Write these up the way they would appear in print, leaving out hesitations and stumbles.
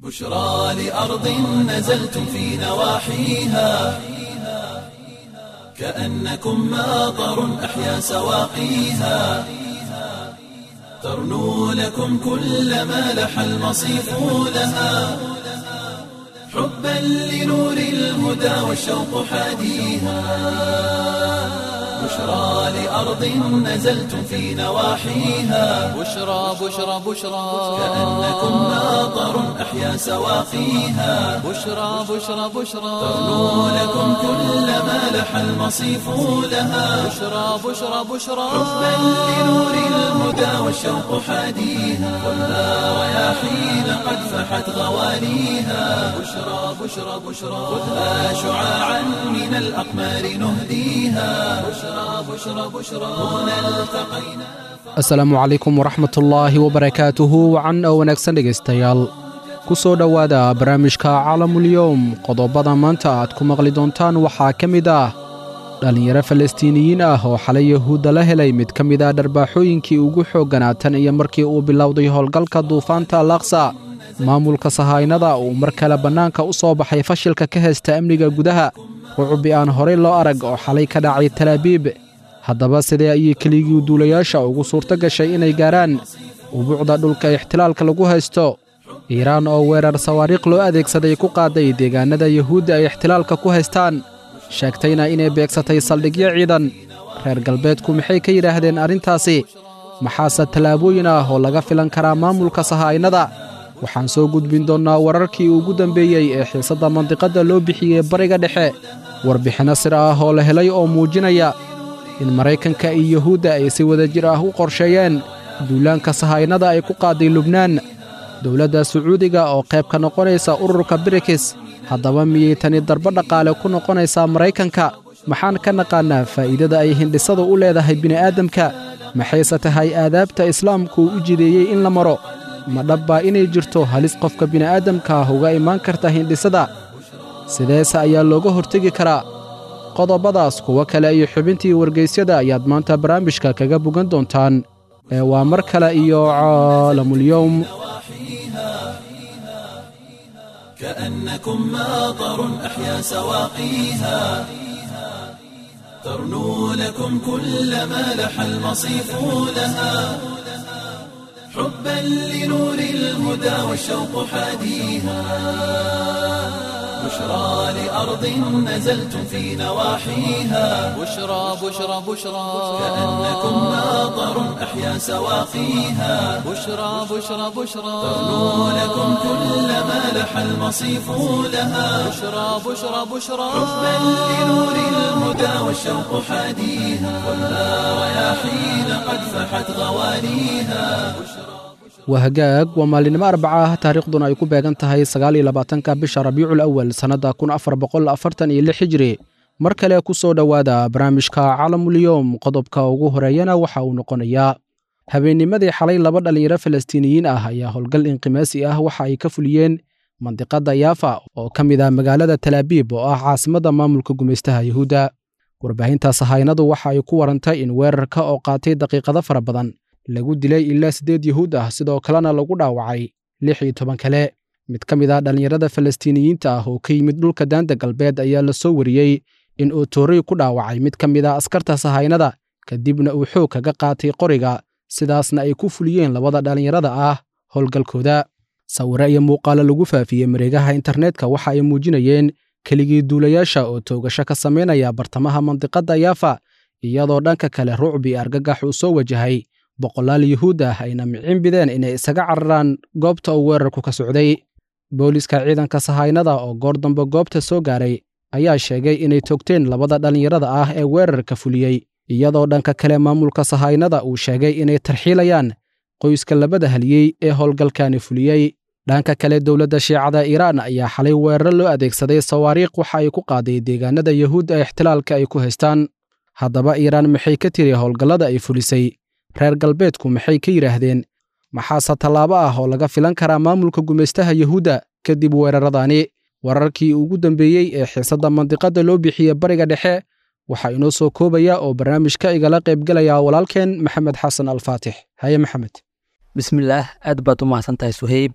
بشرى لأرض نزلتم في نواحيها كأنكم ماطر أحيا سواقيها ترنو لكم كل ما لح المصيف لها حبا لنور الهدى والشوق حاديها بشرى لأرض نزلتم في نواحيها بشرى كأنكم ماطر أحيا سواقيها بشرى ترنو لكم كل ما لح المصيف لها بشرى حبا لنور الهدى والشوق حاديها والنار رياحين قد فحت غواليها بشرى خذها شعاعا من الأقمار نهديها بشرى هنا التقينا. asalaamu calaykum waraxmatullaahi wabarakaatuhu wacan oo wanaagsan dhegaystayaal ku soo dhowaada barnaamijka caalamulyoom qodobada maanta aad ku maqli doontaan waxaa ka mid ah dhallinyaro falastiiniyiin ah oo xalay yahuudda la helay mid ka mid ah dharbaaxooyinkii ugu xoogganaa tan iyo markii uu bilowday howlgalka duufaanta alaqsa maamulka sahaynada uu mar kale bannaanka u soo baxay fashilka ka haysta amniga gudaha rucubi aan horey loo arag oo xalay ka dhacay talaabiib haddaba sidee ayay keligii duulayaasha ugu suurto gashay inay gaaraan ubuucda dhulka ixtilaalka lagu haysto iiraan oo weerar sawaariikh loo adeegsaday ku qaaday deegaanada yahuudda ay ixtilaalka ku haystaan sheegtayna inay beegsatay saldhigyo ciidan reer galbeedku maxay ka yidhaahdeen arrintaasi maxaase tallaabooyin ah oo laga filan karaa maamulka sahaynada waxaan soo gudbin doonnaa wararkii ugu dambeeyey ee xiisadda mandiqadda loo bixiyey bariga dhexe warbixinno sir ah oo la helay oo muujinaya in maraykanka iyo yahuudda ay si wada jir ah u qorsheeyeen duulaanka sahaynada ay ku qaaday lubnaan dowladda sacuudiga oo qayb ka noqonaysa ururka brikis haddaba miyay tani darbo dhaqaale ku noqonaysaa maraykanka maxaan ka naqaannaa faa'iidada ay hindhisadu u leedahay bini'aadamka maxayse tahay aadaabta islaamku u jideeyey in la maro ma dhabbaa inay jirto halis qofka bini'aadamka ah uga imaan karta hindhisada sideese ayaa looga hortegi karaa qodobadaas kuwo kale iyo xubintii wargaysyada ayaad maanta barnaamijka kaga bogan doontaan ee waa mar kale iyo caalamulyoom كأنكم ماطر أحيا سواقيها ترنو لكم كل ما لح المصيف لها حبا لنور الهدى والشوق حاديها بشرى لأرض نزلتم في نواحيها بشرى كأنكم ماطر أحيا سواقيها بشرى ترنو لكم كل ما لح المصيف لها بشرى حبا لنور الهدى والشوق حاديها والنار رياحين قد فحت غواليها wahagaag waa maalinimo arbaca ah taariikhduna ay ku beegan tahay 29-ka bisha rabiicul awal sannadda 1446 hijri mar kale ku soo dhowaada barnaamijka caalamulyoom qodobka ugu horeeyana waxa uu noqonayaa habeennimadii xalay laba dhallinyaro falastiiniyiin ah ayaa howlgal inqimaasi ah waxa ay ka fuliyeen mandiqadda yaafa oo ka mid ah magaalada talaabiib oo ah caasimadda maamulka gumaystaha yahuudda warbaahinta sahaynadu waxa ay ku warantay in weerarka oo qaatay daqiiqado fara badan lagu dilay ilaa 8 yahuud ah sidoo kalena lagu dhaawacay 16 kale mid ka mid ah dhallinyarada falastiiniyiinta ah oo ka yimid dhulka daanta galbeed ayaa la soo wariyey in uu toorey ku dhaawacay mid ka mid ah askarta sahaynada kadibna uu xoog kaga qaatay qoriga sidaasna ay ku fuliyeen labada dhallinyarada ah howlgalkooda sawirro iyo muuqaalo lagu faafiyey mareegaha internetka waxa ay muujinayeen keligii duulayaasha oo toogasho ka samaynaya bartamaha mandiqadda yaafa iyadoo dhanka kale rucbi argagax uu soo wajahay boqolaal yahuud ah ayna micin bideen inay isaga cararaan goobta uu weerarku ka socday booliska ciidanka sahaynada oo goor dambe goobta soo gaaray ayaa sheegay inay toogteen labada dhallinyarada ah ee weerarka fuliyey iyadoo dhanka kale maamulka sahaynada uu sheegay inay tarxiilayaan qoyska labada haliyey ee howlgalkani fuliyey dhanka kale dowladda shiicada iiraan ayaa xalay weeraro loo adeegsaday sawaariikh waxa ay ku qaaday deegaanada yahuud ee ixtilaalka ay ku haystaan haddaba iiraan maxay ka tiri howlgallada ay fulisay reer galbeedku maxay ka yidhaahdeen maxaase tallaabo ah oo laga filan karaa maamulka gumaystaha yahuudda kadib weeraradani wararkii ugu dambeeyey ee xiisadda mandiqadda loo bixiyey bariga dhexe waxaa inoo soo koobaya oo barnaamijka igala qaybgelaya walaalkeen maxamed xasan alfaatix haye maxamed bismillaah aad baad u mahadsantahay suhayb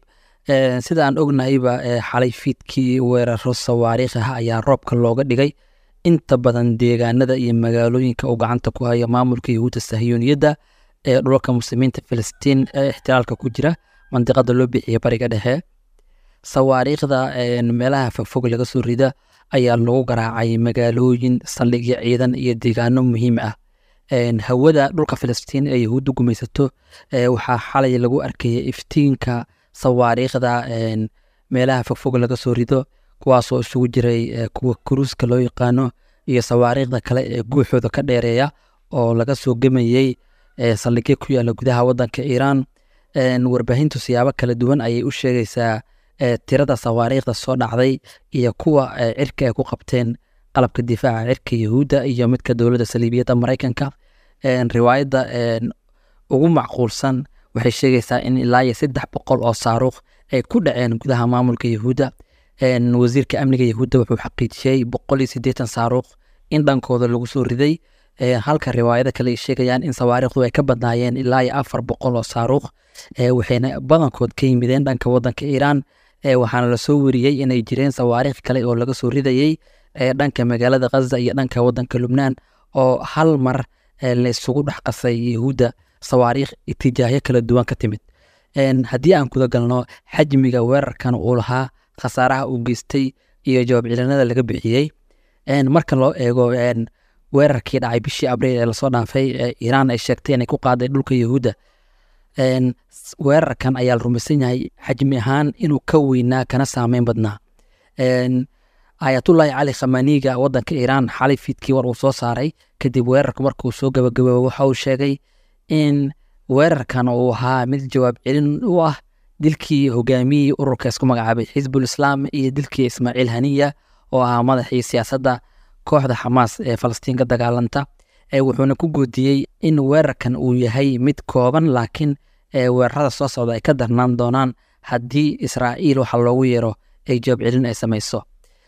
sida aan ognahayba xalay fiidkii weeraro sawaariikh ah ayaa roobka looga dhigay inta badan deegaanada iyo magaalooyinka uu gacanta ku haya maamulka yahuudda sahyuuniyadda ee dhulalka muslimiinta filistiin ee ixtilaalka ku jira mandiqada loo bixiyay bariga dhexe. sawaariikhda meelaha fogfog laga soo rida ayaa lagu garaacay magaalooyin, saldhigyo ciidan iyo deegaano muhiim ah. hawada dhulka filistiin ee yahuuddu gumaysato waxaa xalay lagu arkayay iftiinka sawaariikhda meelaha fogfog laga soo rido, kuwaasoo isugu jiray kuwa kuruuska loo yaqaano iyo sawaariikhda kale ee guuxooda ka dheereeya oo laga soo gemayey saldhigyo ku yaala gudaha wadanka Iiraan. warbaahintu siyaabo kala duwan ayay u sheegaysaa tirada sawaariikhda soo dhacday iyo kuwa cirka ay ku qabteen qalabka difaaca cirka yahuudda iyo midka dowladda saliibiyadda Mareykanka. riwaayadda ugu macquulsan waxay sheegaysaa in ilaa iyo 300 oo saaruuq ay ku dhaceen gudaha maamulka yahuudda. wasiirka amniga yahuudda wuxuu xaqiijiyey 180 saaruuq in dhankooda lagu soo riday, halka riwaayada kale ay sheegayaan in sawaariikhdu ay ka badnaayeen ilaa iyo 400 oo saaruuq, waxayna badankood ka yimideen dhanka wadanka Iiraan. waxaana la soo wariyey inay jireen sawaariikh kale oo laga soo ridayey dhanka magaalada Gaza iyo dhanka wadanka Lubnaan, oo hal mar la isugu dhex qasay yahuudda sawaariikh itijaahyo kala duwan ka timid. haddii aan kuda galno xajmiga weerarkan uu lahaa, khasaaraha uu geystay iyo jawaab celinada laga bixiyey, marka loo eego weerarkii dhacay bishii Abriil ee lasoo dhaafay Iiraan ay sheegtay inay ku qaaday dhulka yahuudda, weerarkan ayaa la rumaysan yahay xajmi ahaan inuu ka weynaa kana saameyn badnaa. ayatullaahi cali khamaaniga wadanka Iiraan xalay fiidkii war uu soo saaray kadib weerarka markuu soo gabagaboobay waxa uu sheegay in weerarkan uu ahaa mid jawaab celin u ah dilkii hogaamiyey ururka isku magacaabay Xisbul Islaam iyo dilkii Ismaaciil Haniya oo ahaa madaxii siyaasadda kooxda Xamaas ee Falastiin ka dagaalanta. wuxuuna ku goodiyey in weerarkan uu yahay mid kooban, laakiin weerarada soo socda ay ka darnaan doonaan haddii Israa'iil waxa loogu yeero ay jawaab celin ay samayso.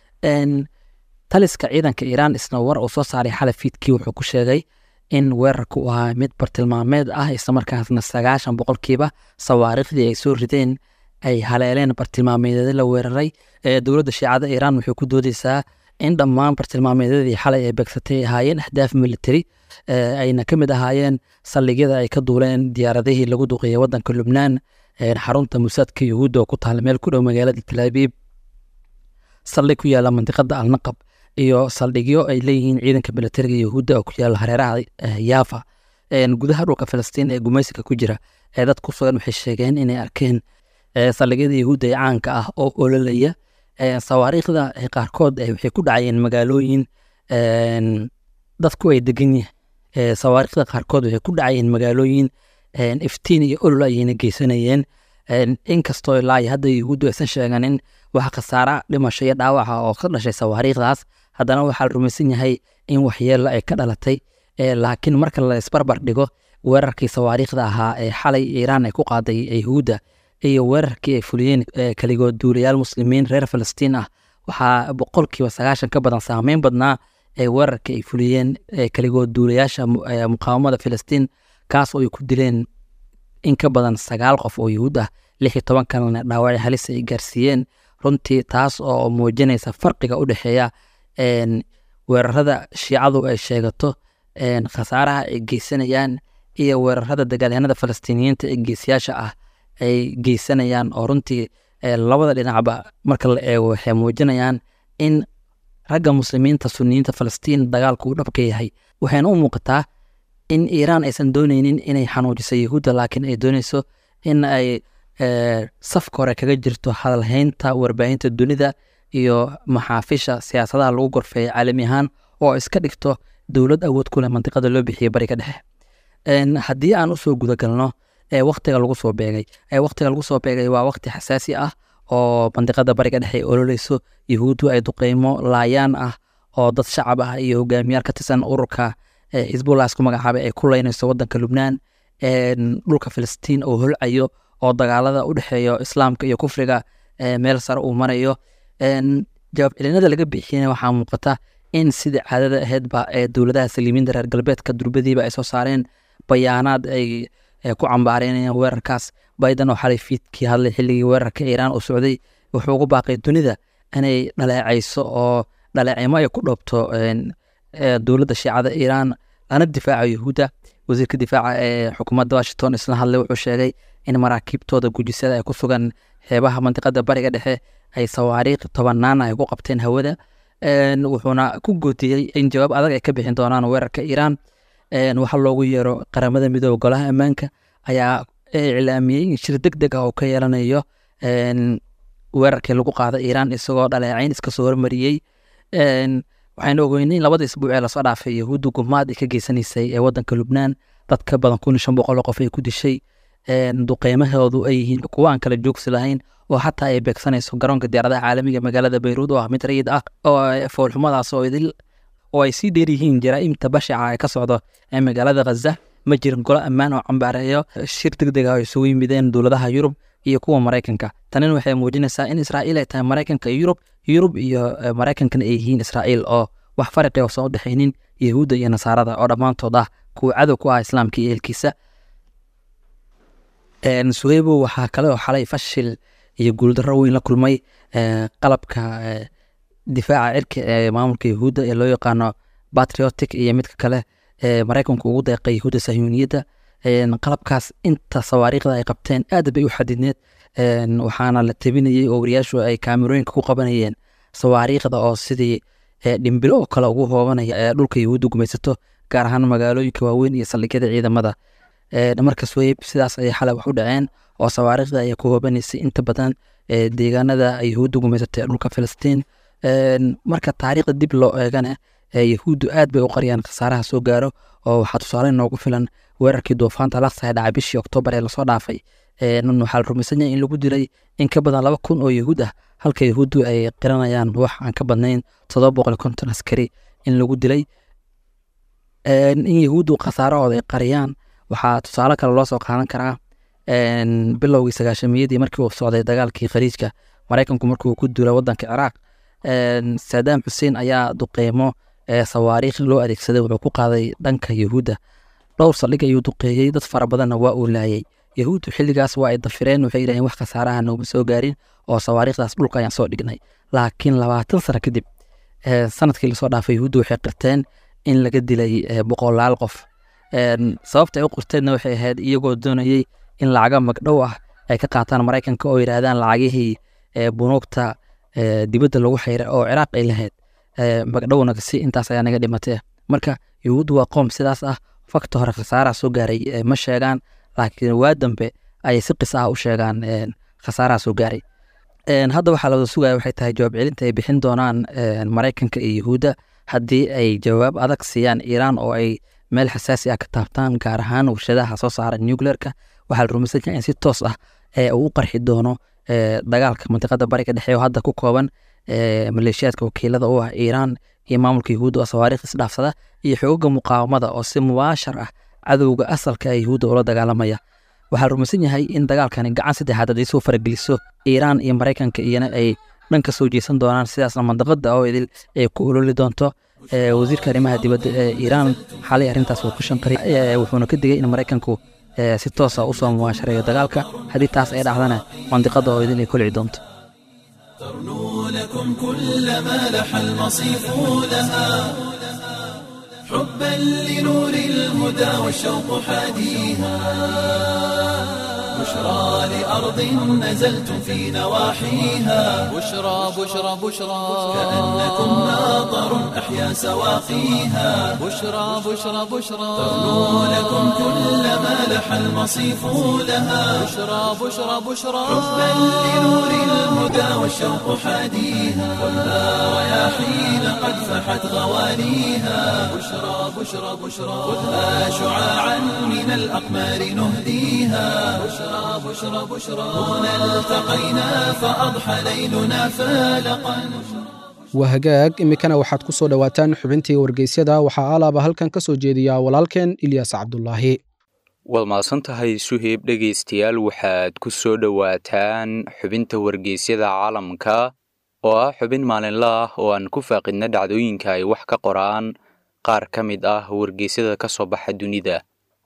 taliska ciidanka Iiraan isna war uu soo saaray xalay fiidkii wuxuu ku sheegay in weerarku uu ahaa mid bartilmaameed ah, islamarkaasna 90% sawaariikhdii ay soo rideen ay haleeleen bartilmaameedyada la weeraray. dowladda shiicada Iiraan waxay ku doodaysaa in dhammaan bartilmaameedyadii xalay ay beegsatay ahaayeen ahdaaf military, ayna ka mid ahaayeen saldhigyada ay ka duuleen diyaaradihii lagu duqeeyey wadanka Lubnaan, xarunta musaadka yahuudda oo ku taala meel ku dhow magaalada Tel Aviv, saldhig ku yaala mantiqada Al-Naqab iyo saldhigyo ay leeyihiin ciidanka militariga yahuudda oo ku yaala hareeraha Yafa. gudaha dhulka Filistiin ee gumaysiga ku jira dad ku sugan waxay sheegeen inay arkeen saldhigyada yahuudda ee caanka ah oo ololaya. sawaariikhda qaarkood waxay ku dhacayeen magaalooyin dadku ay degan yihiin. sawaariikhda qaarkood waxay ku dhacayeen magaalooyin iftiin iyo olol ayayna geysanayeen. inkastoo ilaa hadda yahuuddu aysan sheeganin wax khasaara dhimasho iyo dhaawaca oo ka dhashay sawaariikhdaas, haddana waxaa la rumaysan yahay in waxyeello ay ka dhalatay. laakiin marka la isbarbar dhigo weerarkii sawaariikhda ahaa ee xalay Iiraan ay ku qaaday yahuudda iyo weerarkii ay fuliyeen kaligood duulayaal muslimiin reer Falastiin ah, waxaa 90% ka badan saameyn badnaa weerarkii ay fuliyeen kaligood duulayaasha muqaawamada Filistiin, kaas oo ay ku dileen in ka badan 9 qof oo yahuud ah, 16 kalena dhaawac halis ay gaarsiiyeen. runtii taas oo muujinaysa farqiga u dhexeeya weerarada shiicadu ay sheegato khasaaraha ay geysanayaan iyo weerarada dagaalyahanada Falastiiniyiinta ee geesiyaasha ah ay geysanayaan, oo runtii labada dhinacba marka la eego waxay muujinayaan in ragga muslimiinta sunniyiinta Falastiin dagaalku uu dhabka yahay. waxayna u muuqataa in Iiraan aysan dooneynin inay xanuujiso yahuudda, laakiin ay dooneyso in ay safka hore kaga jirto hadalhaynta warbaahinta dunida iyo maxaafisha siyaasadaha lagu gorfeeyo caalami ahaan, oo iska dhigto dowlad awood ku leh mantiqada loo bixiyey bariga dhexe. haddii aan usoo gudagalno waqtiga lagu soo beegay waa waqti xasaasi ah oo mantiqada bariga dhexe ay ololeyso. yahuuddu ay duqeymo laayaan ah oo dad shacab ah iyo hogaamiyaal ka tirsan ururka Xisbullah isku magacaabay ay ku leynayso wadanka Lubnaan. dhulka Filistiin oo holcayo oo dagaalada u dhexeeya islaamka iyo kufriga meel sare uu marayo. jawaab celinada laga bixiyay waxaa muuqata in sida caadada ahaydba dowladaha saliimiinta reer galbeedka durbadiiba ay soo saareen bayaanaad ay ku cambaareynayaan weerarkaas. Biden oo xalay fiidkii hadlay xilligii weerarka Iiraan uu socday wuxuu ugu baaqay dunida inay dhaleecayso oo dhaleecimo ay ku dhoobto dowladda shiicada Iiraan lana difaaco Yuhuudda. wasiirka difaaca ee xukuumadda Washington isla hadlay wuxuu sheegay in maraakiibtooda gujisada ay ku sugan xeebaha mantiqada bariga dhexe ay sawaariikh tobanaan ay ku qabteen hawada. wuxuuna ku goodiyey in jawaab adag ay ka bixin doonaan weerarka Iiraan. waxa loogu yeero qaramada midooba golaha ammaanka ayaa iclaamiyey in shir degdeg ah oo ka yeelanayo weerarkii lagu qaaday Iiraan isagoo dhaleecayn iska soo hormariyey. waxaynu ogeynay in 2 isbuuc ee lasoo dhaafay Yahuuddu gumaad ay ka geysanaysay ee waddanka Lubnaan dad ka badan 1500 oo qof ay ku dishay. duqeymahoodu ay yihiin kuwo aan kala joogsi lahayn oo xataa ay beegsanayso garoonka diyaaradaha caalamiga magaalada Beirut oo ah mid rayid ah oo foolxumadaas oo ay sii dheer yihiin jaraa'imta bashaca ee ka socdo ee magaalada Gaza. ma jirin golo ammaan oo cambaareeyo shir degdeg ah oo isugu yimideen dowladaha Yurub iyo kuwa Mareykanka. tanina waxay muujinaysaa in Israa'iil ay tahay Mareykanka iyo Yurub iyo Mareykankana ay yihiin Israa'iil oo wax farqi ah soo dhaxaynin Yahuudda iyo Nasaarada oo dhammaantood ah kuwa cadow ku ah Islaamka iyo ehelkiisa. Suhaybo waxaa kale oo xalay fashil iyo guuldarro weyn la kulmay qalabka difaaca cirka ee maamulka Yahuudda ee loo yaqaano Patriotic iyo midka kale Mareykanku ugu deeqay Yahuudda Sahyuuniyadda. qalabkaas inta sawaariikhda ay qabteen aad bay u xadidneed. waxaana la tabinayay oo wariyaashu ay kaamirooyinka ku qabanayeen sawaariikhda oo sidii dhimbilo oo kale ugu hoobanaya ee dhulka Yahuudda gumaysato gaar ahaan magaalooyinka waaweyn iyo saldhigyada ciidamada. marka Suhayb sidaas ay xalay wax u dhaceen oo sawaariikhda ay ku hoobanaysay inta badan deegaanada ay Yahuudda gumaysatay dhulka Filistiin. marka taariikhda dib loo eegana Yahuuddu aad bay u qariyaan khasaaraha soo gaaro oo waxaa tusaale noogu filan weerarkii duufaanta Al-Aqsa ee dhacay bishii Oktoobar ee lasoo dhaafay. waxaa la rumaysan yahay in lagu dilay in ka badan 2,000 oo Yahuud ah halka Yahuuddu ay qiranayaan wax aan ka badnayn 750 askari in lagu dilay. in Yahuuddu khasaarahooda ay qariyaan waxaa tusaale kale loo soo qaadan karaa bilowgii 900-yadii markii uu socday dagaalkii Khaliijka Mareykanku markuu ku duulay waddanka Ciraaq. Saddam Hussein ayaa duqeymo sawaariikh loo adeegsaday wuxuu ku qaaday dhanka Yahuudda. dhowr saldhig ayuu duqeeyey dad fara badanna waa uu laayay. Yahuuddu xilligaas waa ay dafireen waxay yidhaaheen wax khasaaraha nooma soo gaarin oo sawaariikhdaas dhulka ayaan soo dhignay. laakiin 20 sano kadib sanadkii lasoo dhaafay Yahuuddu waxay qirteen in laga dilay boqolaal qof. sababta ay u qirteenna waxay ahayd iyagoo doonayay in lacaga magdhow ah ay ka qaataan Mareykanka oo yidhaahdaan lacagihii bunuugta dibadda lagu xayray oo Ciraaq ay lahayd magdhowna si intaas ayaa naga dhimatay. marka Yahuuddu waa qoom sidaas ah fakta hore khasaaraha soo gaaray ma sheegaan laakiin waa dambe ay si qis ah u sheegaan khasaaraha soo gaaray. hadda waxaa la sugaya waxay tahay jawaab celinta ay bixin doonaan Mareykanka iyo Yahuudda haddii ay jawaab adag siiyaan Iiraan oo ay meel xasaasi ah ka taabtaan gaar ahaan warshadaha soo saara nuclearka. waxaa la rumaysan yahay in si toos ah uu u qarxi doono dagaalka mantiqada bariga dhexe oo hadda ku kooban maleeshiyaadka wakiilada u ah Iiraan iyo maamulka Yahuudda oo sawaariikh isdhaafsada iyo xoogga muqaawamada oo si mubaashar ah cadowga asalka ee Yahuudda ula dagaalamaya. waxaa la rumaysan yahay in dagaalkani gacan saddexaad ay soo farageliso Iiraan iyo Mareykanka iyana ay dhanka soo jeesan doonaan sidaasna mantiqada oo idil ay ku ololi doonto. wasiirka arrimaha dibadda ee Iiraan xalay arrintaas uu ku shanqariyay wuxuuna ka digay in Mareykanku si toos ah u soo muwaashareeyo dagaalka haddii taas ay dhacdana mantiqada oo idin ay kulci doonto. ترنو لكم كل ما لح المصيف لها حبا لنور الهدى والشوق حاديها بشرى لأرض نزلتم في نواحيها بشرى بشرى بشرى كأنكم ناظر أحيا سواقيها بشرى بشرى بشرى ترنو لكم كل ما لح المصيف لها بشرى بشرى بشرى حبا لنور الهدى والشوق حاديها والها رياحين قد فحت غواليها بشرى بشرى بشرى خذها شعاعا من الأقمار نهديها بشرى بشرى بشرى هنا التقينا فأضحى ليلنا فالقا. waa hagaag iminkana waxaad ku soo dhowaataan xubintii wargeysyada waxaa alaaba halkan ka soo jeediyaa walaalkeen Ilyas Cabdullaahi. waad mahadsantahay Suhayb. dhegaystayaal waxaad ku soo dhowaataan xubinta wargeysyada caalamka oo ah xubin maalinle ah oo aan ku faaqidna dhacdooyinka ay wax ka qoraan qaar ka mid ah wargeysyada ka soo baxa dunida.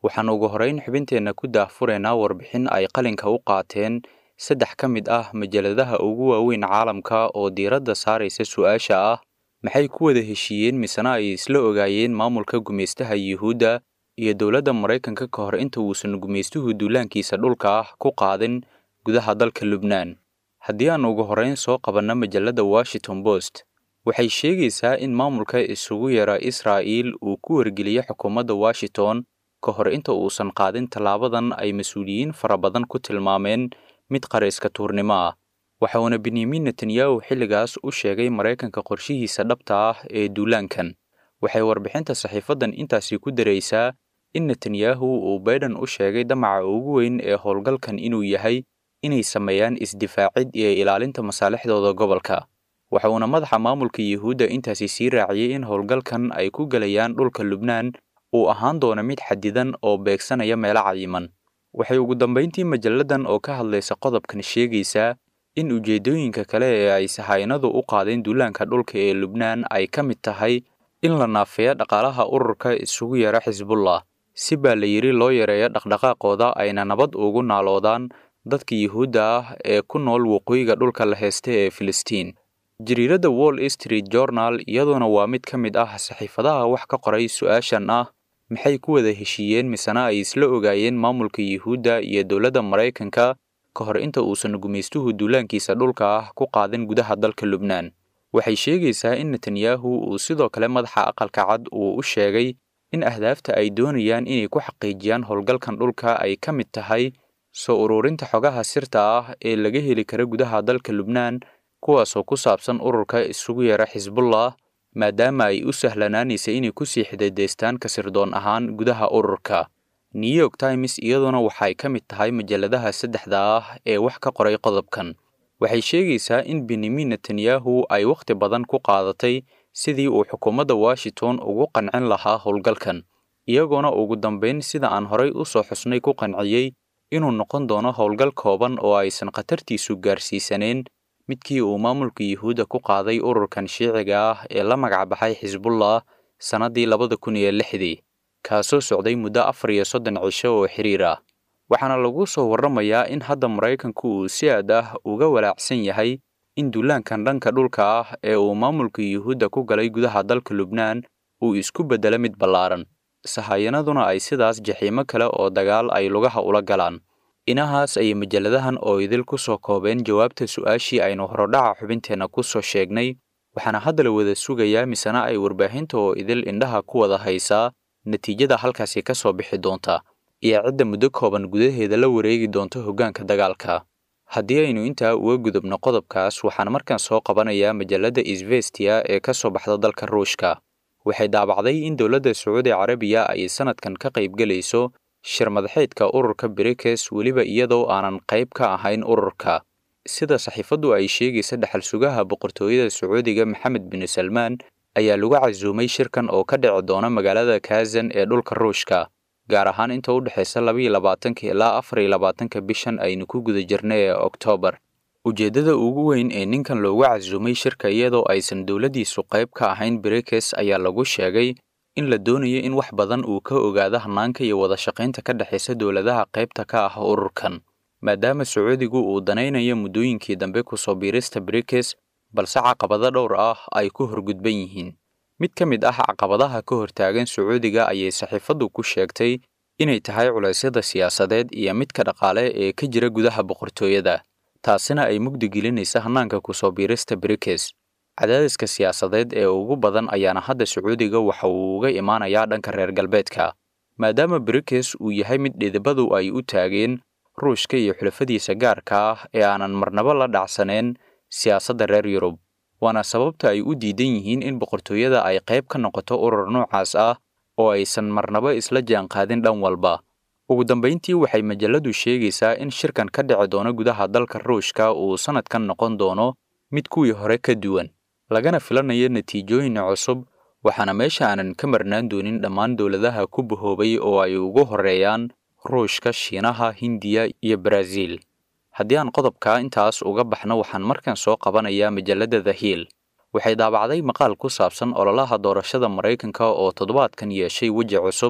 waxaan ugu horeyn xubinteenna ku daahfureynaa warbixin ay qalinka u qaateen 3 ka mid ah majalladaha ugu waaweyn caalamka oo diiradda saaraysa su'aasha ah maxay ku wada heshiiyeen misana ay isla ogaayeen maamulka gumeystaha Yuhuudda iyo dowladda Mareykanka ka hor inta uusan gumeystuhu duulaankiisa dhulka ah ku qaadin gudaha dalka Lubnaan. Haddii aan ugu horeyn soo qabanno majallada Washington Post, waxay sheegaysaa in maamulka isugu yara Israa'iil uu ku wargeliyay xukuumadda Washington ka hor inta uusan qaadin talaabadan ay mas'uuliyiin fara badan ku tilmaameen mid qareyska tuurnimo ah. waxaana Benjamin Netanyahu xilligaas u sheegay Mareykanka qorshihiisa dhabta ah ee duulaankan. Waxay warbixinta saxiifadan intaasi ku daraysaa in Netanyahu uu Biden u sheegay damaca ugu weyn ee howlgalkan inuu yahay inay sameeyaan isdifaacid iyo ilaalinta masaalixdooda gobolka. waxaana madaxa maamulka Yuhuudda intaasi sii raaciyay in howlgalkan ay ku galayaan dhulka Lubnaan uu ahaan doono mid xadidan oo beegsanaya meelo cayiman. waxay ugu dambeyntii majalladan oo ka hadlaysa qodobkan sheegaysaa in ujeedooyinka kale ee ay sahaynadu u qaadeen duulaanka dhulka ee Lubnaan ay ka mid tahay in la naafeeyo dhaqaalaha ururka isugu yara Xisbullah si baa la yiri loo yareeyo dhaqdhaqaaqooda ayna nabad ugu naaloodaan dadka Yuhuudda ah ee ku nool waqooyiga dhulka la heystay ee Filistiin. Jariirada Wall Street Journal iyaduna waa mid ka mid ah saxiifadaha wax ka qoray su'aashan ah maxay ku wada heshiiyeen misana ay isla ogaayeen maamulka Yuhuudda iyo dowladda Mareykanka ka hor inta uusan gumeystuhu duulaankiisa dhulka ah ku qaadin gudaha dalka Lubnaan. waxay sheegaysaa in Netanyahu uu sidoo kale madaxa aqalka cad uu u sheegay in ahdaafta ay doonayaan inay ku xaqiijiyaan howlgalkan dhulka ay ka mid tahay soo ururinta xogaha sirta ah ee laga heli kara gudaha dalka Lubnaan kuwaasoo ku saabsan ururka isugu yara Xisbullah maadaama ay u sahlanaanaysa inay ku sii xididaystaan ka sirdoon ahaan gudaha ururka. New York Times iyaduna waxay ka mid tahay majalladaha saddexda ah ee wax ka qoray qodobkan. waxay sheegaysaa in Benjamin Netanyahu ay waqti badan ku qaadatay sidii uu xukuumadda Washington ugu qancin lahaa howlgalkan, iyagoona ugu dambeyn sida aan horay u soo xusnay ku qanciyay inuu noqon doono howlgal kooban oo aysan khatartiisu gaarsiisaneen midkii uu maamulka Yuhuudda ku qaaday ururkan shiiciga ah ee la magac baxay Xisbullah sanadii 2006 kaasoo socday muddo 34 cisho oo xiriir ah. waxaana lagu soo warramayaa in hadda Mareykanku uu si aad ah uga walaacsan yahay in duulaankan dhanka dhulka ah ee uu maamulka Yuhuudda ku galay gudaha dalka Lubnaan uu isku bedelo mid ballaaran, sahayanaduna ay sidaas jaxiimo kale oo dagaal ay lugaha ula galaan. inahaas ay majalladahan oo idil ku soo koobeen jawaabta su'aashii aynu horodhaca xubinteena ku soo sheegnay, waxaana hadda la wada sugayaa misana ay warbaahinta oo idil indhaha ku wada haysaa natiijada halkaasi ka soo bixi doonta iyo cidda muddo kooban gudaheeda la wareegi doonto hoggaanka dagaalka. haddii aynu intaa uga gudubno qodobkaas, waxaan markaan soo qabanayaa majallada Izvestia ee ka soo baxda dalka Ruushka. waxay daabacday in dowladda Sacuudi Carabiya ay sanadkan ka qaybgalayso shir madaxeedka ururka BRICS weliba iyadoo aanan qayb ka ahayn ururka. sida saxiifadu ay sheegaysa dhaxal sugaha boqortooyada Sacuudiga Maxamed bin Salmaan ayaa lagu casuumay shirkan oo ka dhici doona magaalada Kazan ee dhulka Ruushka, gaar ahaan inta u dhaxaysa 22 ilaa 24 bishan aynu ku guda jirnay ee Oktoobar. ujeedada ugu weyn ee ninkan loogu casuumay shirka iyadoo aysan dowladiisu qayb ka ahayn BRICS ayaa lagu sheegay in la doonayo in wax badan uu ka ogaado hanaanka iyo wada shaqaynta ka dhaxaysa dowladaha qaybta ka ah ururkan, maadaama Sacuudigu uu danaynayo muddooyinkii dambe ku soo biirista BRICS balse caqabado dhowr ah ay ku horgudban yihiin. mid ka mid ah caqabadaha ka hortaagan Sacuudiga ayay saxiifadu ku sheegtay inay tahay culeysyada siyaasadeed iyo midka dhaqaale ee ka jira gudaha boqortooyada, taasina ay mugdi gelinaysa hanaanka ku soo biirista BRICS. cadaadiska siyaasadeed ee ugu badan ayaana hadda Sacuudiga waxa uu uga imaanayaa dhanka reer galbeedka, maadaama BRICS uu yahay mid dhidibadu ay u taageen Ruushka iyo xulafadiisa gaarka ah ee aanan marnaba la dhacsaneen siyaasadda reer Yurub. waana sababta ay u diidan yihiin in boqortooyada ay qayb ka noqoto urur noocaas ah oo aysan marnaba isla jaanqaadin dhan walba. ugu dambeyntii waxay majalladu sheegaysaa in shirkan ka dhici doono gudaha dalka Ruushka uu sanadkan noqon doono mid kuwii hore ka duwan, lagana filanayo natiijooyin cusub, waxaana meesha aanan ka marnaan doonin dhammaan dowladaha ku bahoobay oo ay ugu horeeyaan Ruushka, Shiinaha, Hindiya iyo Brazil. haddii aan qodobka intaas uga baxno, waxaan markaan soo qabanayaa majallada The Hill. waxay daabacday maqaal ku saabsan ololaha doorashada Mareykanka oo toddobaadkan yeeshay weji cusub,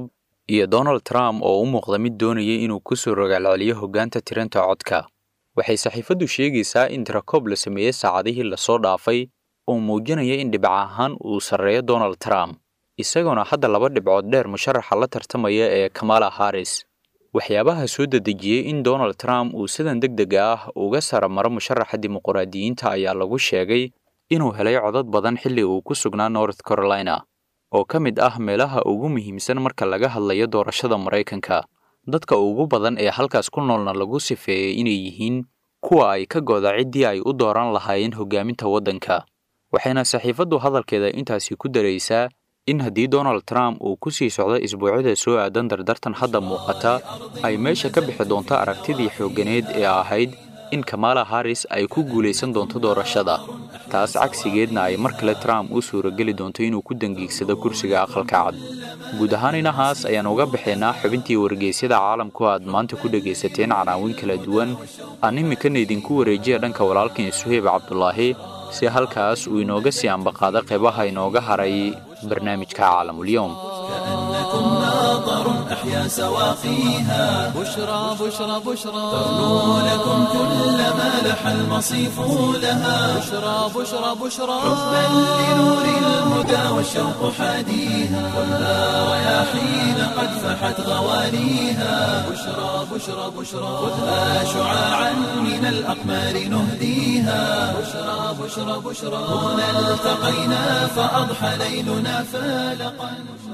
iyo Donald Trump oo u muuqda mid doonaya inuu ku soo rogaalceliyo hoggaanta tirinta codka. Waxay saxiifaddu sheegaysaa in tirakoob la sameeyey saacadihii la soo dhaafay oo muujinaya in dhibac ahaan uu sarreeyo Donald Trump, isagoona hadda 2 dhibcood dheer musharaxa la tartamaya ee Kamala Harris. waxyaabaha soo dedejiyay in Donald Trump uu sidan degdeg ah uga saramaro musharaxa dimuqraadiyiinta ayaa lagu sheegay inuu helay codad badan xilli uu ku sugnaa North Carolina, oo ka mid ah meelaha ugu muhiimsan marka laga hadlayo doorashada Mareykanka. Dadka ugu badan ee halkaas ku noolna lagu sifeeyay inay yihiin kuwa ay ka go'da ciddii ay u dooran lahaayeen hogaaminta waddanka. waxayna saxiifaddu hadalkeeda intaasi ku daraysaa in haddii Donald Trump uu ku sii socdo isbuucyada soo aadan dardartan hadda muuqata ay meesha ka bixi doonto aragtidii xoogganeed ee ahayd in Kamala Harris ay ku guuleysan doonto doorashada, taas cagsigeedna ay mar kale Trump u suurageli doonto inuu ku dangiigsado kursiga aqalka cad. guud ahaan inahaas ayaan uga bixinaa xubintii wargeysyada caalamku aad maanta ku dhageysateen canaawin kala duwan. aan imikana idinku wareejiya dhanka walaalkan Suhayb Cabdullaahi si halkaas uu inooga sii ambaqaado qeybaha inooga haray barnaamijka Caalamul Yawm. كأنكم ناظر أحيا سواقيها بشرى بشرى بشرى تغنو لكم كل ما لح المصيف لها بشرى بشرى بشرى حبا لنور الهدى والشوق حاديها كلها رياحين قد فحت غواليها بشرى بشرى بشرى خذها شعاعا من الأقمار نهديها بشرى بشرى بشرى هنا التقينا فأضحى ليلنا فالقا.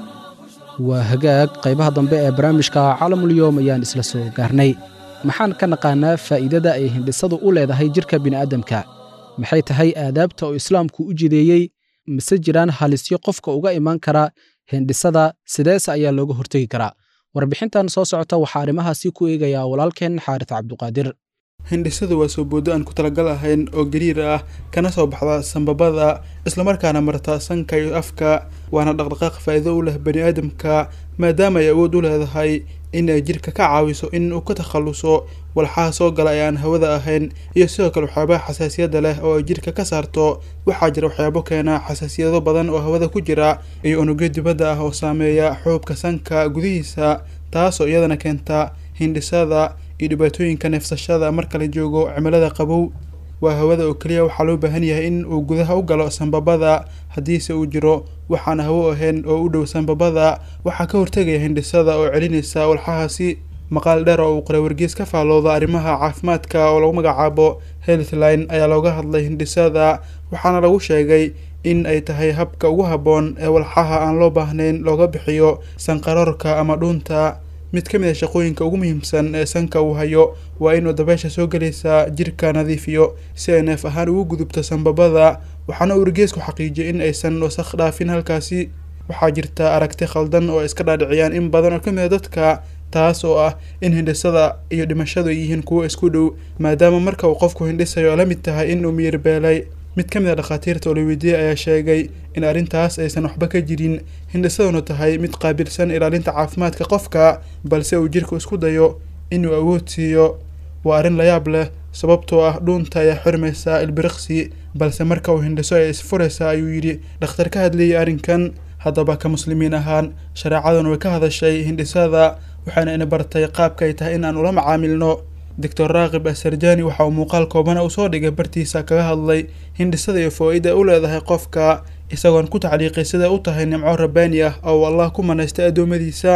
waa hagaag qaybaha dambe ee barnaamijka Caalamul Yawm ayaan isla soo gaarnay. maxaan ka naqaanaa faa'iidada ay hindhisadu u leedahay jirka bini'aadamka? maxay tahay aadaabta oo islaamku u jideeyey? mise jiraan halisyo qofka uga iman kara hindhisada? sidees ayaa looga hortagi karaa? warbixintan soo socota waxaa arrimahaasi ku eegaya walaalkeen Xaaris Cabduqaadir. hindhisadu waa soo boodo aan ku talagal ahayn oo gariir ah kana soo baxda sanbabada isla markaana marta sanka iyo afka, waana dhaqdhaqaaq faa'iido u leh bani'aadamka maadaama ay awood u leedahay in ay jirka ka caawiso in uu ka takhaluso walxaha soo gala ee aan hawada ahayn iyo sidoo kale waxyaabaha xasaasiyadda leh oo ay jirka ka saarto. waxaa jira waxyaabo keena xasaasiyado badan oo hawada ku jira iyo unugyo dibadda ah oo saameeya xuubka sanka gudihiisa, taasoo iyadana keenta hindhisada iyo dhibaatooyinka neefsashada marka la joogo cimilada qabow. waa hawada oo kaliya waxaa loo baahan yahay in uu gudaha u galo sanbabada, haddiise uu jiro waxaan hawo ahayn oo u dhow sanbabada waxaa ka hortagaya hindhisada oo celinaysa walxahaasi. maqaal dheer oo uu qoray wargeys ka faalooda arrimaha caafimaadka oo lagu magacaabo Healthline ayaa looga hadlay hindhisada, waxaana lagu sheegay in ay tahay habka ugu habboon ee walxaha aan loo baahnayn looga bixiyo sanqaroorka ama dhuunta. mid ka mid ah shaqooyinka ugu muhiimsan ee sanka uu hayo waa inuu dabaysha soo galaysa jirka nadiifiyo si ay neef ahaan ugu gudubto sanbabada, waxaana uu wargeysku xaqiijiyay in aysan wasakh dhaafin halkaasi. waxaa jirta aragti khaldan oo iska dhaadhiciyaan in badan oo ka mid ah dadka, taas oo ah in hindhisada iyo dhimashadu ay yihiin kuwo isku dhow maadaama marka uu qofku hindhisayo la mid tahay in uu miyir beelay. mid ka mid ah dhakhaatiirta oo la weydiiyey ayaa sheegay in arrintaas aysan waxba ka jirin, hindhisaduna tahay mid qaabilsan ilaalinta caafimaadka qofka, balse uu jirku isku dayo inuu awood siiyo. waa arrin la yaab leh sababtoo ah dhuunta ayaa xurmaysa ilbiriqsi, balse marka uu hindhiso ay isfuraysaa, ayuu yidhi dhakhtar ka hadlayay arrinkan. haddaba ka muslimiin ahaan shareecaduna way ka hadashay hindhisada, waxaana ina bartay qaabka ay tahay in aan ula macaamilno. Dr. Raaqib Asarjani waxa uu muuqaal kooban u soo dhigay bartiisa kaga hadlay hindhisada iyo faa'iidada u leedahay qofka, isagoon ku tacliiqay sida u tahay nimco rabbaani ah oo Allah ku manaystay adoomadiisa.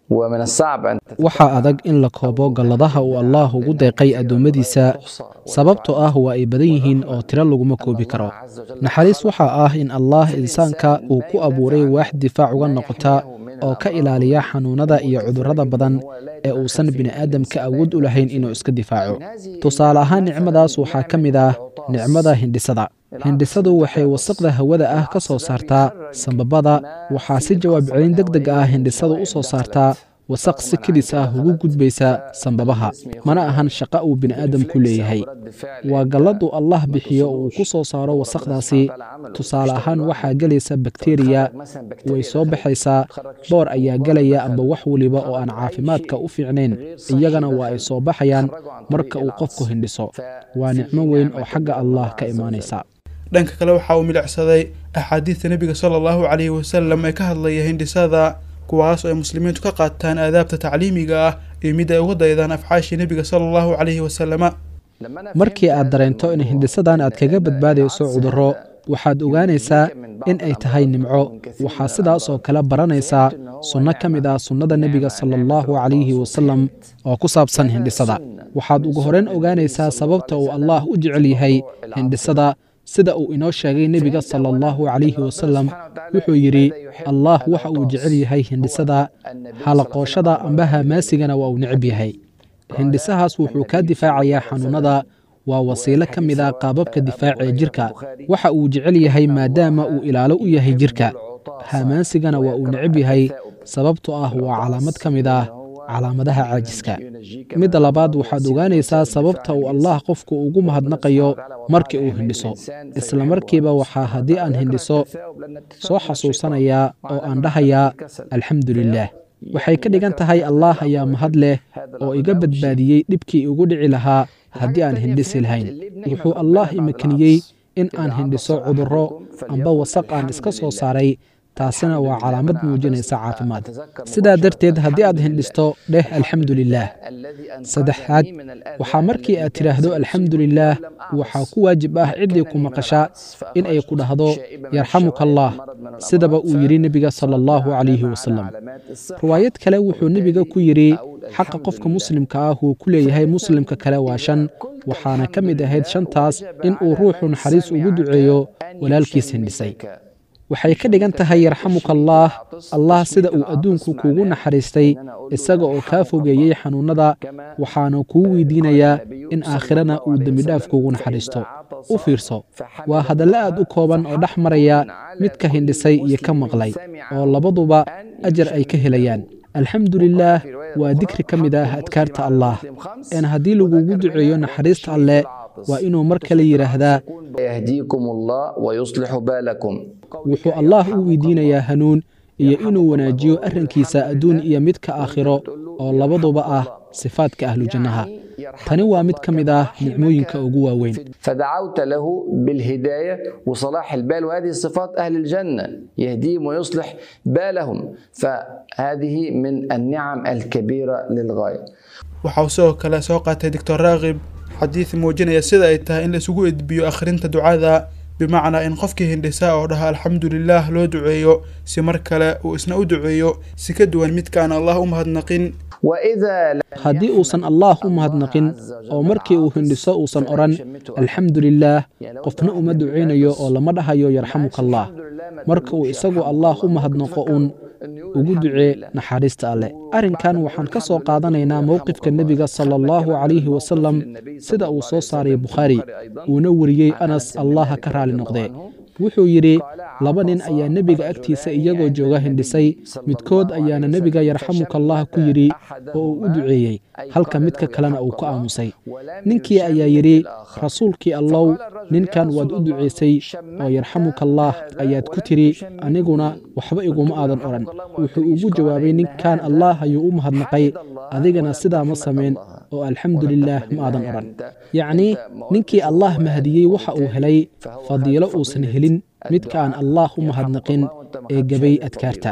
waxaa adag in la koobo galladaha uu Allah ugu deeqay adoomadiisa, sababtoo ah waa ay badan yihiin oo tiro laguma koobi karo. naxariis waxaa ah in Allah insaanka uu ku abuuray waax difaac uga noqota oo ka ilaaliya xanuunada iyo cudurrada badan ee uusan bini'aadamka awood u lahayn inuu iska difaaco. tusaale ahaan nicmadaas waxaa ka mid ah nicmada hindhisada. hindhisadu waxay wasaqda hawada ah ka soo saartaa sanbabada, waxaa si jawaab celin degdeg ah hindhisadu u soo saartaa wasaq si kedis ah ugu gudbaysa sanbabaha, mana ahan shaqo uu bini'aadamku leeyahay. waa galladu Allah bixiyo uu ku soo saaro wasaqdaasi. tusaale ahaan waxaa gelaysa bakteriya, way soo baxaysaa, boor ayaa gelaya amba wax waliba oo aan caafimaadka u fiicnayn, iyagana waa ay soo baxayaan marka uu qofku hindhiso. waa nicmo weyn oo xagga Allah ka imaanaysa. dhanka kale waxa uu milicsaday axaadiista nabiga sallallahu calayhi wasallam ee ka hadlaya hindhisada, kuwaas oo ay muslimiintu ka qaataan aadaabta tacliimiga ah iyo mid ay uga daydaan afcaashii nebiga sala allahu calayhi wasalama. markii aad dareento in hindhisadan aad kaga badbaadayso cudurro waxaad ogaanaysaa in ay tahay nimco. waxaa sidaas oo kale baranaysaa sunno ka mid ah sunnada nebiga sala allahu calayhi wasalam oo ku saabsan hindhisada. waxaad ugu horrayn ogaanaysaa sababta uu allaah u jecel yahay hindhisada. sida uu inoo sheegay nebiga sala allahu calayhi wasalam wuxuu yidhi allaah waxa uu jecel yahay hindhisada, halaqooshada amba hamaasigana waa uu necab yahay. hindhisahaas wuxuu kaa difaacayaa xanuunada, waa wasiilo ka mid ah qaababka difaaca ee jirka. waxa uu jecel yahay maadaama uu ilaalo u yahay jirka. hamaasigana waa uu necab yahay sababtoo ah waa calaamad ka mid ah calaamadaha caajiska. midda labaad waxaad ogaanaysaa sababta uu allaah qofku ugu mahadnaqayo markii uu hindhiso. isla markiiba waxaa haddii aan hindhiso soo xasuusanayaa oo aan dhahayaa alxamdu lilaah. waxay ka dhigan tahay allaah ayaa mahad leh oo iga badbaadiyey dhibkii igu dhici lahaa haddii aan hindhisi lahayn. wuxuu allaah imakaniyey in aan hindhiso cudurro amba wasaq aan iska soo saaray. taasina waa calaamad muujinaysa caafimaad. sidaa darteed haddii aad hindhisto dheh alxamdu lilaah. saddexaad, waxaa markii aad tidhaahdo alxamdu lilaah waxaa ku waajib ah ciddii ku maqasha in ay ku dhahdo yarxamuka allaah, sidaba uu yidhi nebiga sala allahu calayhi wasalam. riwaayad kale wuxuu nebiga ku yidhi xaqa qofka muslimka ah uu ku leeyahay muslimka kale waa 5, waxaana ka mid ahayd 5taas in uu ruuxu naxariis ugu duceeyo walaalkiis hindhisay. waxay ka dhigan tahay yarxamuka allaah, allah sida uu adduunku kuugu naxariistay isaga oo kaa fogeeyey xanuunnada, waxaana kuu weydiinayaa in aakhirana uu dembidhaaf kuugu naxariisto. u fiirso, waa hadallo aad u kooban oo dhex maraya midka hindhisay iyo ka maqlay, oo labaduba ajar ay ka helayaan. alxamdu lilaah waa dikri ka mid ah adkaarta allaah. een haddii lagugu duceeyo naxariista alleh waa inuu mar kale yidhaahdaa wuxuu allaah u weydiinayaa hanuun iyo inuu wanaajiyo arrinkiisa adduun iyo midka aakhiro oo labaduba ah sifaadka ahlujannaha. tani waa mid ka mid ah nicmooyinka ugu waaweyn. فدعوت له بالهداية وصلاح البال، وهذه صفات أهل الجنة يهديهم ويصلح بالهم، فهذه من النعم الكبيرة للغاية. waxaa sidoo kale soo qaatay doctor raaqib xadiid muujinaya sida ay tahay in la isugu edbiyo akhrinta ducada, bimacnaa in qofkii hindhisaa oo dhaha alxamdu lilaah loo duceeyo si mar kale uu isna u duceeyo si ka duwan midkaan allah u mahadnaqin. haddii uusan allaah u mahadnaqin oo markii uu hindhiso uusan odhan alxamdu lilaah, qofna uma ducaynayo oo lama dhahayo yarxamuka allaah. marka uu isagu allaah u mahadnaqo uun ugu ducee naxariista alleh. arrinkan waxaan ka soo qaadanaynaa mowqifka nebiga sala allahu calayhi wasalam sida uu soo saaray bukhaari uuna wariyey anas allaha ka raali noqdee. wuxuu yidhi 2 nin ayaa nebiga agtiisa iyagoo jooga hindhisay, midkood ayaana nebiga yarxamuka allaah ku yidhi oo uu u duceeyey, halka midka kalena uu ka aamusay. ninkii ayaa yidhi rasuulkii allow, ninkan waad u ducaysay oo yarxamuka allaah ayaad ku tidhi, aniguna waxba iguma aadan odhan. wuxuu ugu jawaabay ninkan allaah ayuu u mahadnaqay, adigana sidaa ma samayn oo alxamdu lilaah ma aadan odhan. yacnii ninkii allaah mahadiyey waxa uu helay fadiilo uusan helin midka aan allaah u mahadnaqin ee gabay adkaarta.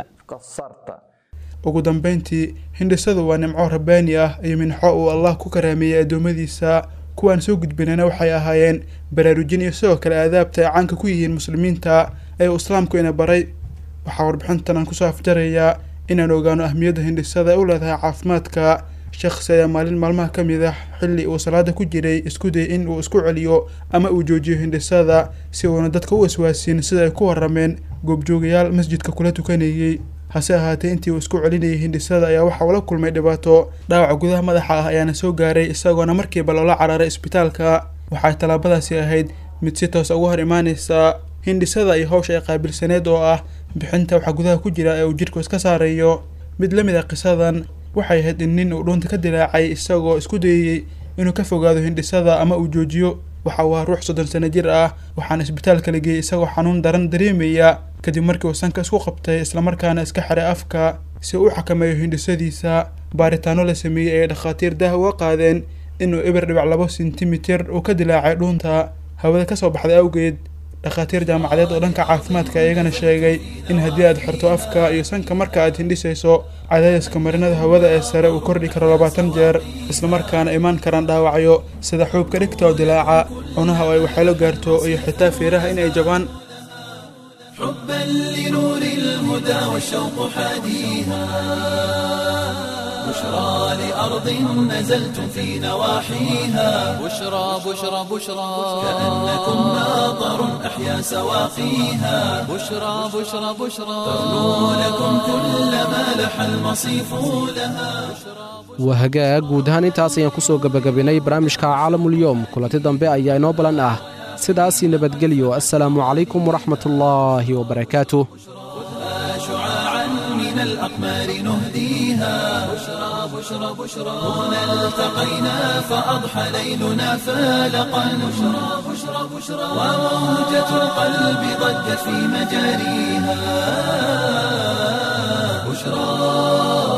ugu dambayntii, hindhisadu waa nimco rabbaani ah iyo minxo uu allah ku karaameeyey addoommadiisa. kuwaan soo gudbinayna waxay ahaayeen baraarujin iyo sidoo kale aadaabta ay caanka ku yihiin muslimiinta ee uu islaamku ina baray. waxaa warbixintan aan kusoo afjarayaa inaan ogaano ahmiyadda hindhisada ay u leedahay caafimaadka. shakhsi ayaa maalin maalmaha ka mid ah xilli uu salaada ku jiray isku day in uu isku celiyo ama uu joojiyo hindhisada si uuna dadka u waswaasin sida ay ku warrameen goobjoogayaal masjidka kula tukanayey. hase ahaatee intii uu isku celinayay hindhisada ayaa waxa uu la kulmay dhibaato. dhaawaca gudaha madaxa ah ayaana soo gaaray, isagoona markiiba loola cararay isbitaalka. waxay tallaabadaasi ahayd mid si toos ugu hor imaanaysa hindhisada iyo hawsha ay qaabilsaneed oo ah bixinta waxa gudaha ku jira ee uu jidhku iska saarayo. mid la mid ah qisadan waxay ahayd in nin uu dhuunta ka dilaacay isagoo isku dayayey inuu ka fogaado hindhisada ama uu joojiyo. waxa uu ruux 30 sano jir ah, waxaana isbitaalka la geeyey isagoo xanuun daran dareemaya kadib markii uu sanka isku qabtay islamarkaana iska xiray afka si uu u xakameeyo hindhisadiisa. baaritaano la sameeyey ee dhakhaatiir daah uga qaadeen inuu 1.2 sentimitir uu ka dilaacay dhuunta hawada ka soo baxday awgeed. dhakhaatiir jaamacadeed oo dhanka caafimaadka iyagana sheegay in haddii aad xirto afka iyo sanka marka aad hindhisayso cadaadiska marinada hawada ee sare uu kordhi karo 20 jeer islamarkaana imaan karaan dhaawacyo sida xuubka dhigta oo dilaaca cunaha oo ay waxyeelo gaarto iyo xitaa feeraha in ay jabaan. حبا لنور الهدى والشوق حاديها بشرى لأرض نزلتم في نواحيها بشرى بشرى بشرى كأنكم ماطر أحيا سواقيها بشرى بشرى بشرى تغنو لكم كل ما لح المصيف لها. waa hagaag guud ahaan intaas ayaan ku soo gabagabinay barnaamijka caalamulyoom kulanti dambe ayaa inoo balan ah sidaasii nabadgelyo assalaamu calaykum waraxmatullaahi wabarakaatuh. خذها شعاعا من الأقمار نهديها بشرى بشرى بشرى هنا التقينا فأضحى ليلنا فالقا بشرى بشرى بشرى وموجة القلب ضجت في مجاريها بشرى.